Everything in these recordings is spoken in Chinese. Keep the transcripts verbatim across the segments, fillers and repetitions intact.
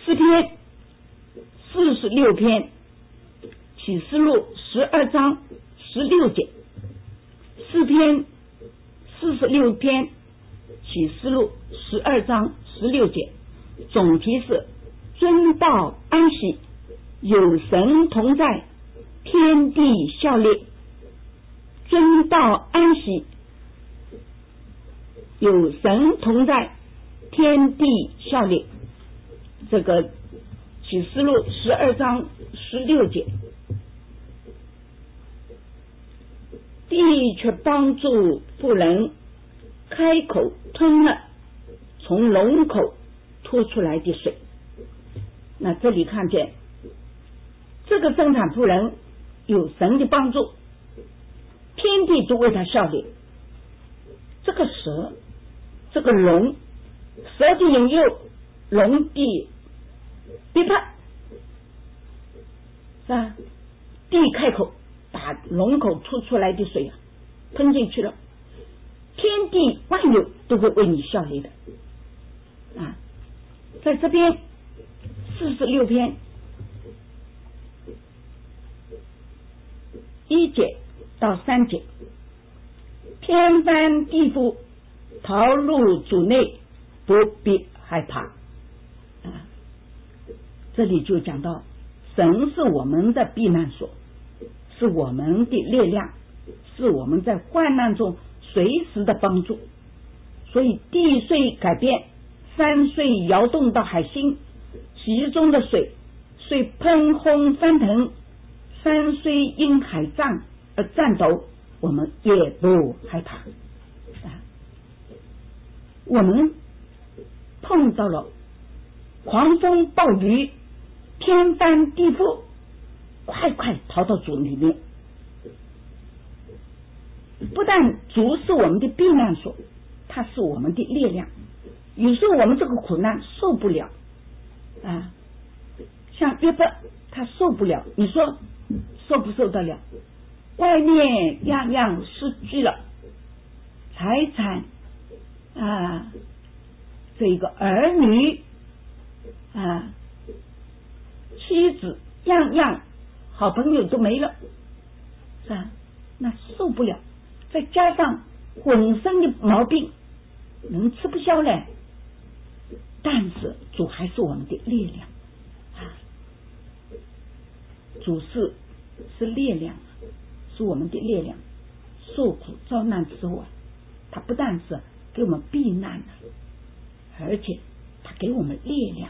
诗篇四十六篇，启示录十二章十六节。诗篇四十六篇，启示录十二章十六节，总题是尊道安息，有神同在，天地效力。尊道安息，有神同在，天地效力。这个启示录十二章十六节，地却帮助妇人开口吞了从龙口吐出来的水。那这里看见这个生产妇人有神的帮助，天地都为他效力。这个蛇，这个龙，蛇的引诱，龙的逼迫，是吧？地开口把龙口吐出来的水啊喷进去了，天地万有都会为你效力的啊！在这边四十六篇一节到三节，天翻地覆，逃入主内，不必害怕啊！这里就讲到神是我们的避难所，是我们的力量，是我们在患难中随时的帮助。所以地虽改变，山虽摇动到海心，其中的水虽喷轰翻腾，山虽因海涨而颤抖，我们也不害怕啊！我们碰到了狂风暴雨，天翻地覆，快快逃到主里面。不但主是我们的避难所，他是我们的力量。有时候我们这个苦难受不了啊，像约伯他受不了，你说受不受得了？外面样样失去了，财产啊，这个儿女啊，妻子，样样好朋友都没了，是吧？那受不了，再加上浑身的毛病，能吃不消嘞。但是主还是我们的力量啊，主是是力量，是我们的力量。受苦遭难之后啊，他不但是给我们避难了，而且他给我们力量，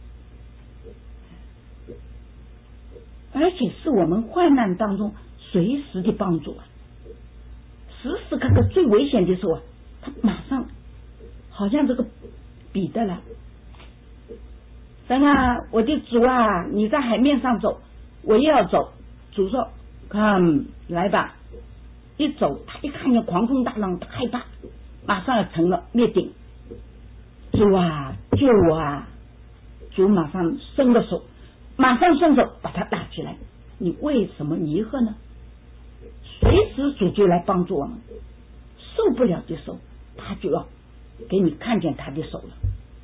而且是我们患难当中随时的帮助啊！时时刻刻最危险的时候啊，他马上好像这个彼得了，神啊，我的主啊，你在海面上走，我也要走。主说看来吧，一走他一看见狂风大浪，他害怕，马上要成了灭顶。主啊，救我啊！主马上伸个手，马上伸手把他拉起来。你为什么疑惑呢？随时主就来帮助我们。受不了的时候，他就要给你看见他的手了。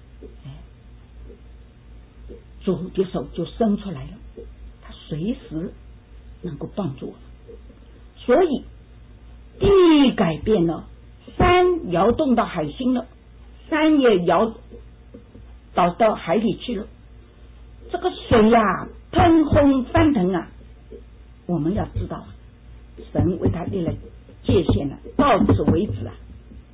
主的手就伸出来了，他随时能够帮助我们。所以地改变了，山摇动到海心了，山也摇倒到海里去了。这个水呀、啊，喷轰翻腾啊！我们要知道，神为他立了界限了，到此为止啊！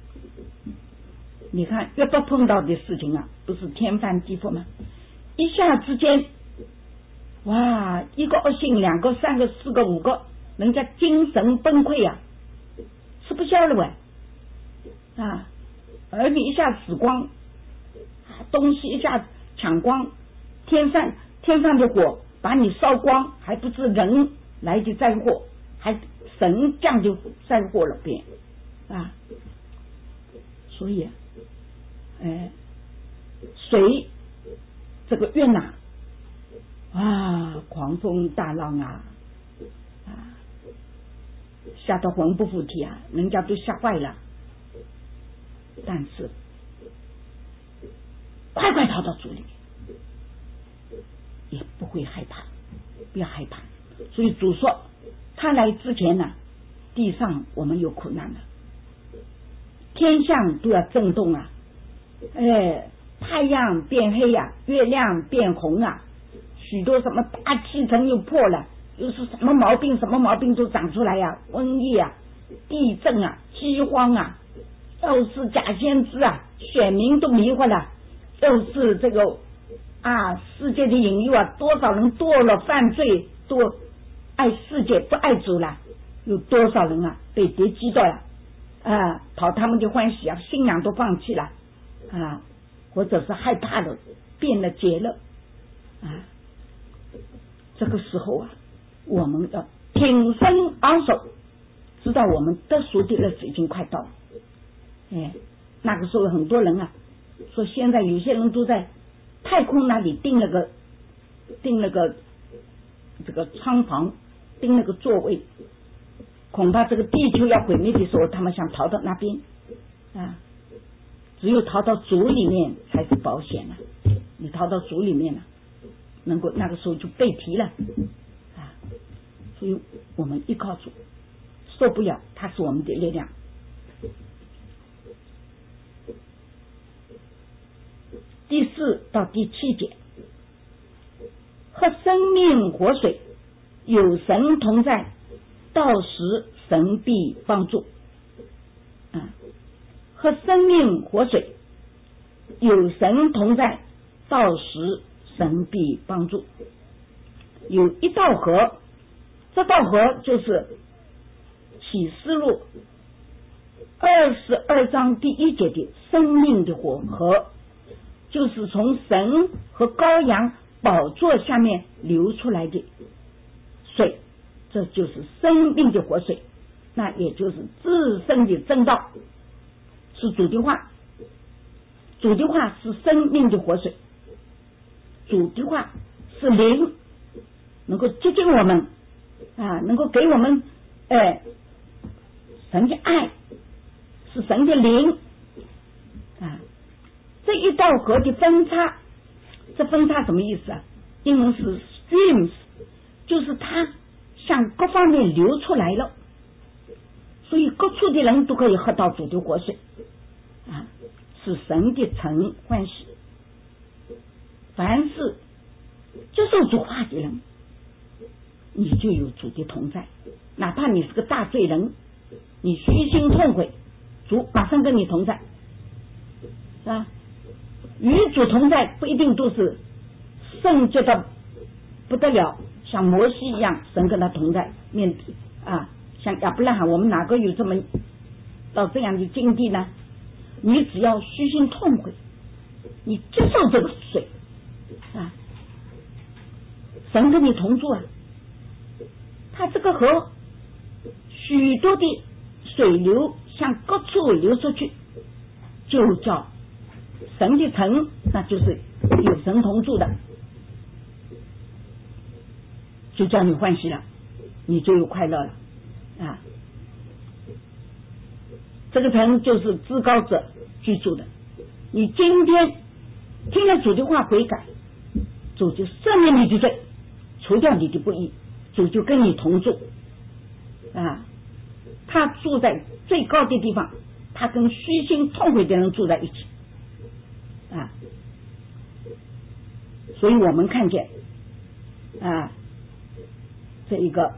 你看约伯碰到的事情啊，不是天翻地覆吗？一下之间，哇，一个恶性，两个，三个，四个，五个，人家精神崩溃呀、啊，吃不消了喂啊！儿女一下死光，东西一下抢光，天上天上的火把你烧光，还不是人来的灾祸，还神降的灾祸了边啊！所以，哎，水这个越南啊，狂风大浪啊啊，吓得魂不附体啊，人家都吓坏了。但是快快逃到主里面， 会害怕，不要害怕。所以主说他来之前呢，地上我们有苦难了，天象都要震动啊，哎，太阳变黑呀、啊，月亮变红啊，许多什么大气层又破了，又是什么毛病什么毛病都长出来呀、啊，瘟疫啊，地震啊，饥荒啊，又是假先知啊，选民都迷惑了，又是这个啊世界的引诱啊，多少人堕了犯罪，多爱世界不爱主了，有多少人啊被敌击到了啊，讨他们的欢喜啊，信仰都放弃了啊，或者是害怕了，变了节了啊。这个时候啊，我们要挺身昂首，知道我们得赎的日子已经快到了。哎，那个时候很多人啊说，现在有些人都在太空那里订了个订了个这个舱房，订了个座位，恐怕这个地球要毁灭的时候，他们想逃到那边啊。只有逃到主里面才是保险了、啊。你逃到主里面了、啊，能够那个时候就被提了啊。所以我们依靠主，受不了，它是我们的力量。第四到第七节，和生命活水有神同在，到时神必帮助。啊，和生命活水有神同在，到时神必帮助。有一道河，这道河就是启示录二十二章第一节的生命的火河，就是从神和羔羊宝座下面流出来的水，这就是生命的活水，那也就是自身的正道，是主的话，主的话是生命的活水，主的话是灵，能够接近我们啊，能够给我们哎神的爱，是神的灵啊。这一道河的分叉，这分叉什么意思啊？英文是 streams， 就是它向各方面流出来了，所以各处的人都可以喝到主的活水啊，是神的城欢喜。凡是接受主话的人，你就有主的同在，哪怕你是个大罪人，你虚心痛悔，主马上跟你同在，是吧？与主同在不一定都是圣洁的不得了，像摩西一样，神跟他同在面啊，像亚伯拉罕，我们哪个有这么到这样的境地呢？你只要虚心痛悔，你接受这个水啊，神跟你同住啊。他这个河许多的水流向各处流出去，就叫神的城，那就是有神同住的，就叫你欢喜了，你就有快乐了啊！这个城就是至高者居住的。你今天听了主的话悔改，主就赦免你的罪，除掉你的不义，主就跟你同住啊！他住在最高的地方，他跟虚心痛悔的人住在一起啊！所以我们看见啊，这一个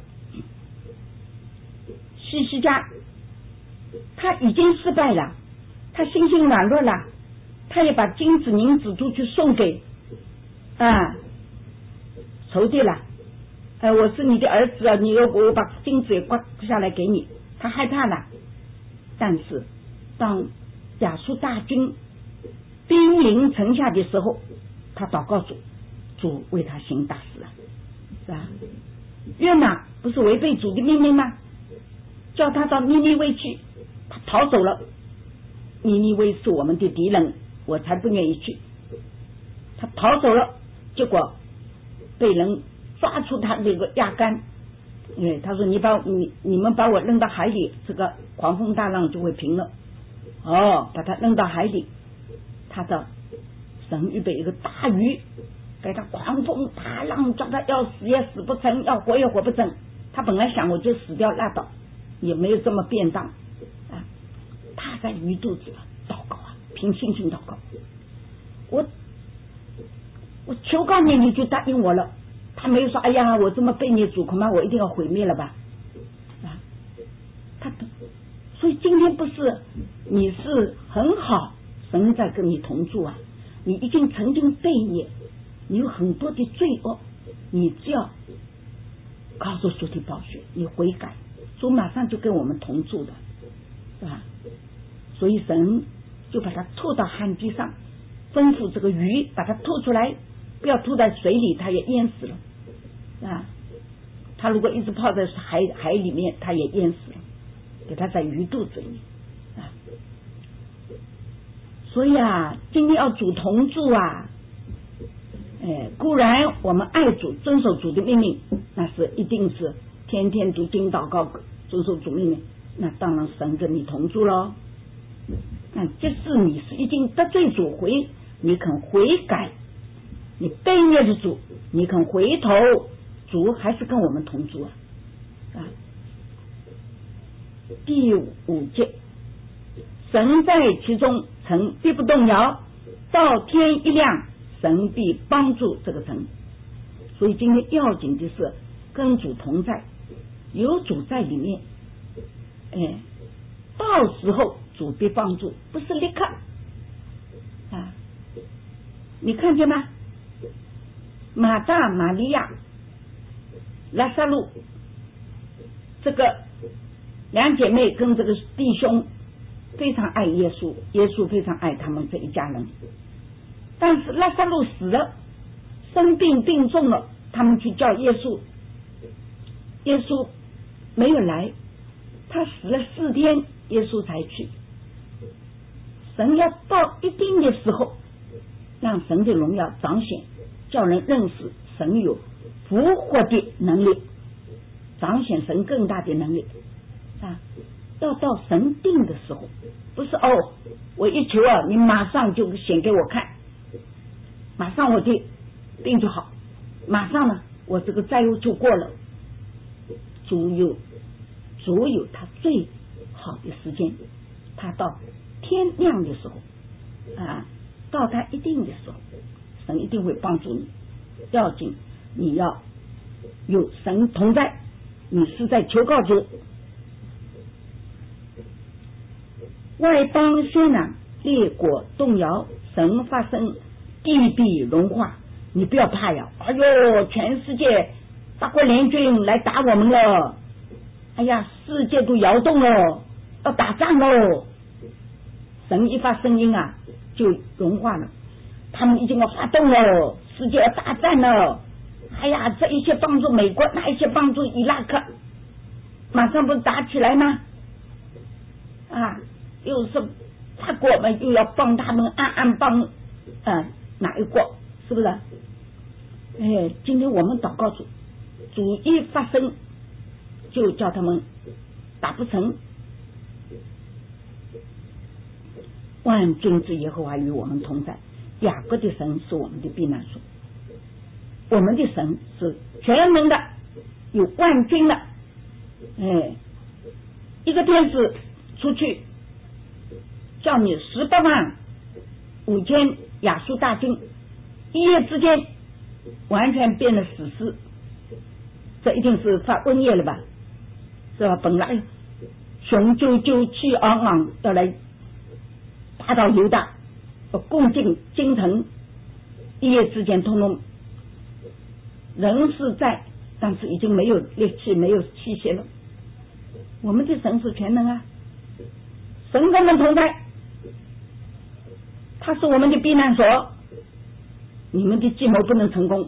西西家他已经失败了，他心性软弱了，他也把金子银子都去送给啊仇敌了。呃，我是你的儿子啊，你我把金子也刮下来给你，他害怕了。但是当亚述大军兵临城下的时候，他祷告主，主为他行大事了，是吧？约拿不是违背主的命令吗？叫他到尼尼微去，他逃走了。尼尼微是我们的敌人，我才不愿意去。他逃走了，结果被人抓出他那个压杆，哎，他说你把你你们把我扔到海里，这个狂风大浪就会平了。哦，把他扔到海里，他的神预备一个大鱼给他狂风大浪，叫他要死也死不成，要活也活不成。他本来想我就死掉拉倒，也没有这么便当啊。他在鱼肚子祷告啊，凭信心祷告。我我求告你，你就答应我了。他没有说，哎呀，我这么背逆主，恐怕我一定要毁灭了吧？啊，他所以今天不是你是很好，神在跟你同住啊。你已经曾经背逆，你有很多的罪恶，你只要告诉主的宝血，你悔改，主马上就跟我们同住的，是吧？所以神就把它吐到旱地上，吩咐这个鱼把它吐出来，不要吐在水里，它也淹死了啊。它如果一直泡在海海里面，它也淹死了，给它在鱼肚子里啊。所以啊，今天要主同住啊，哎，固然我们爱主，遵守主的命令，那是一定是天天读经祷告，遵守主命令，那当然神跟你同住咯。那即使你是已经得罪主回，你肯悔改，你背逆的主，你肯回头，主还是跟我们同住啊。啊，第五节，神在其中，城必不动摇，到天一亮，神必帮助这个城。所以今天要紧的是跟主同在，有主在里面，哎，到时候主必帮助，不是立刻啊。你看见吗？马大、玛利亚、拉撒路这个两姐妹跟这个弟兄非常爱耶稣，耶稣非常爱他们这一家人。但是拉撒路死了，生病病重了，他们去叫耶稣，耶稣没有来，他死了四天，耶稣才去。神要到一定的时候，让神的荣耀彰显，叫人认识神有复活的能力，彰显神更大的能力啊！要到神定的时候，不是哦，我一求啊，你马上就显给我看，马上我的病就好，马上呢，我这个灾祸就过了。主有主有他最好的时间，他到天亮的时候啊，到他一定的时候，神一定会帮助你。要紧，你要有神同在，你是在求告主。外邦喧嚷，列国动摇，神发生，地必融化。你不要怕呀！哎呦，全世界八国联军来打我们了！哎呀，世界都摇动了，要打仗喽！神一发声音啊，就融化了。他们已经要发动了，世界要大战了。哎呀，这一切帮助美国，那一些帮助伊拉克，马上不是打起来吗？啊！又是他国们又要帮他们暗暗帮啊哪一国，是不是？哎，今天我们祷告主，主一发生就叫他们打不成。万军之耶和华与我们同在，雅各的神是我们的避难所，我们的神是全能的，有万军的。哎，一个天使出去叫你十八万五千亚述大军，一夜之间完全变了死尸，这一定是发瘟疫了吧？是吧？本来雄赳赳气昂昂要来打倒犹大，攻进京城，一夜之间通通人是在，但是已经没有力气，没有气血了。我们的神是全能啊，神跟我们同在，他是我们的避难所，你们的计谋不能成功。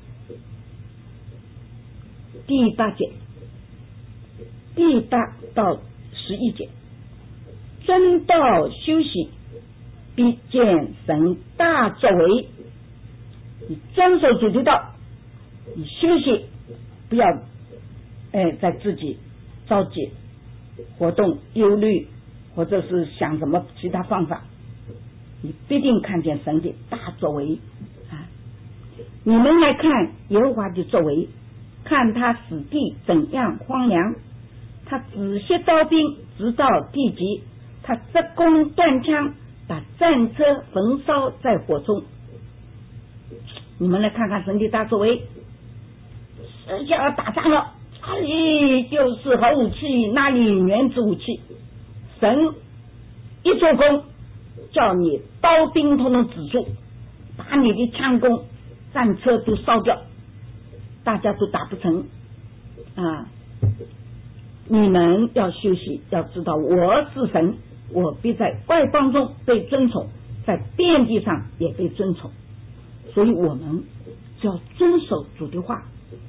第八节，第八到十一节，真道休息，必见神大作为。你遵守主的道，你休息，不要哎在自己着急活动忧虑，或者是想什么其他方法，你必定看见神的大作为啊！ 你们来看耶和华的作为，看他使地怎样荒凉，他止息刀兵直到地极，他折弓断枪，把战车焚烧在火中。你们来看看神的大作为，世界要打仗了，这里就是好武器，那里原子武器，神一做工，叫你刀兵统统止住，把你的枪弓战车都烧掉，大家都打不成啊！你们要休息，要知道我是神，我必在外邦中被尊崇，在遍地上也被尊崇。所以我们只要遵守主的话，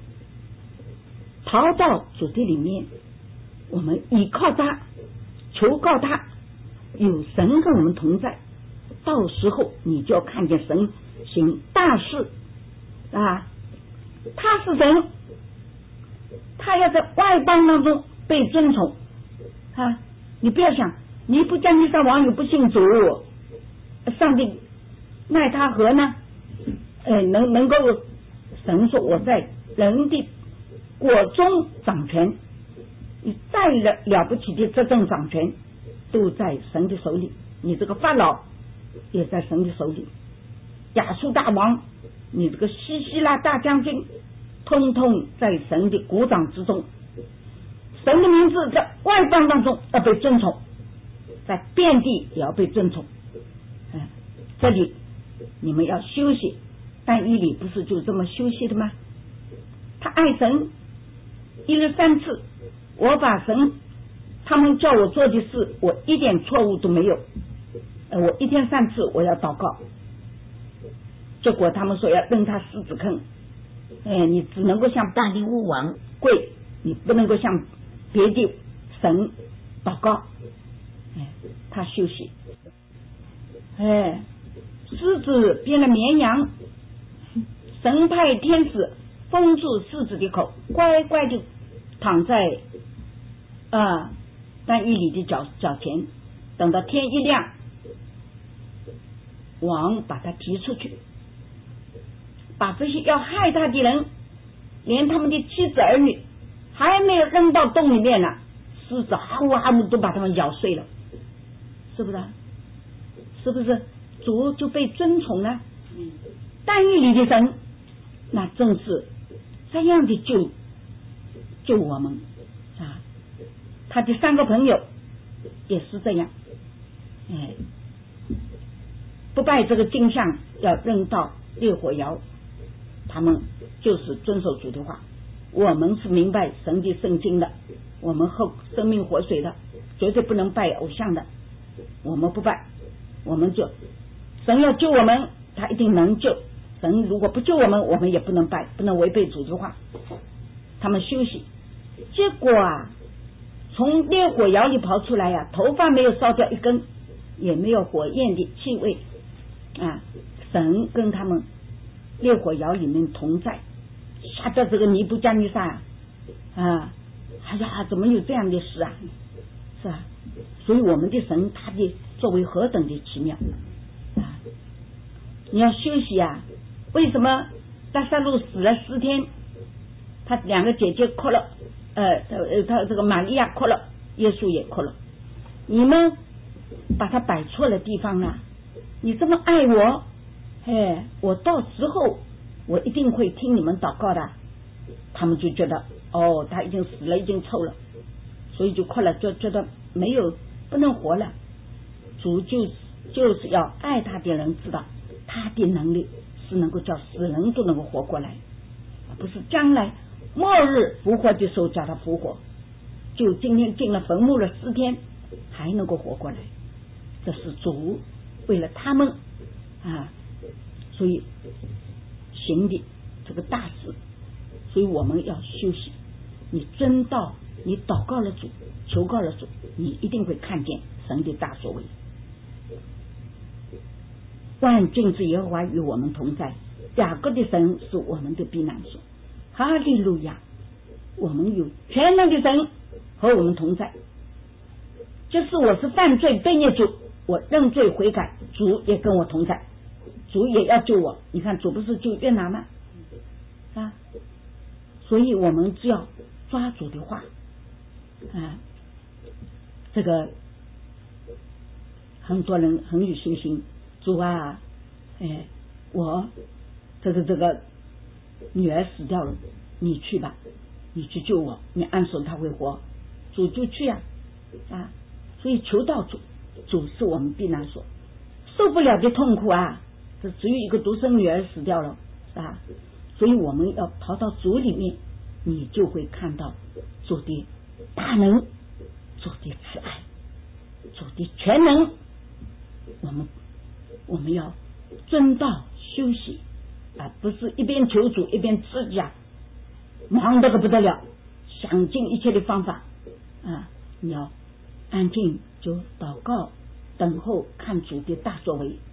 逃到主的里面，我们依靠他，求告他，有神跟我们同在，到时候你就要看见神行大事啊！他是神，他要在外邦当中被尊崇啊！你不要想尼布甲尼撒王有不信主，上帝奈他何呢？呃，能能够神说我在人的国中掌权，你再了了不起的执政掌权都在神的手里，你这个法老也在神的手里，亚述大王，你这个西西拉大将军，通通在神的鼓掌之中。神的名字在外邦当中要被尊崇，在遍地也要被尊崇。嗯，这里你们要休息，但以理不是就这么休息的吗？他爱神，一日三次，我把神他们叫我做的事，我一点错误都没有。我一天三次我要祷告，结果他们说要扔他狮子坑，哎，你只能够向大利乌王跪，你不能够向别的神祷告。哎，他休息。哎，狮子变了绵羊，神派天使封住狮子的口，乖乖的躺在啊但以理的脚脚前，等到天一亮，王把他提出去，把这些要害他的人，连他们的妻子儿女还没有扔到洞里面呢，狮子哈呜哈呜都把他们咬碎了，是不是？是不是主就被尊崇了？但以理的神，那正是这样的救救我们啊！他的三个朋友也是这样，哎，不拜这个金像，要扔到烈火窑，他们就是遵守主的话。我们是明白神的圣经的，我们喝生命活水的，绝对不能拜偶像的，我们不拜，我们就神要救我们，他一定能救。神如果不救我们，我们也不能拜，不能违背主的话。他们休息，结果啊，从烈火窑里跑出来呀、啊，头发没有烧掉一根，也没有火焰的气味啊。神跟他们烈火窑里面同在，吓得这个尼布甲尼撒啊，哎呀，怎么有这样的事啊？是吧？所以我们的神他的作为何等的奇妙啊！你要休息啊！为什么拉撒路死了十天，他两个姐姐哭了，呃呃，他这个玛利亚哭了，耶稣也哭了。你们把他摆错了地方了，你这么爱我，哎，我到时候我一定会听你们祷告的。他们就觉得哦，他已经死了，已经臭了，所以就哭了，就觉得没有不能活了。主就就是要爱他的人知道他的能力是能够叫死人都能够活过来，不是将来末日复活的时候叫他复活，就今天进了坟墓了四天还能够活过来，这是主为了他们啊，所以行的这个大事。所以我们要休息，你遵道，你祷告了主，求告了主，你一定会看见神的大作为。万军之耶和华与我们同在，雅各的神是我们的避难所。哈利路亚！我们有全能的神和我们同在。就是我是犯罪悖逆主，我认罪悔改，主也跟我同在，主也要救我。你看主不是救约拿吗？ 啊，所以我们只要抓主的话啊，这个很多人很有信心，主啊，哎，我这个这个女儿死掉了，你去吧，你去救我，你按手他会活，主就去啊啊，所以求到主，主是我们避难所，受不了的痛苦啊，这只有一个独生女儿死掉了啊，所以我们要跑到主里面，你就会看到主的大能，主的慈爱，主的全能。我们我们要遵道休息啊，不是一边求主一边自家忙得个不得了，想尽一切的方法啊！你要安静就祷告，等候看主的大作为。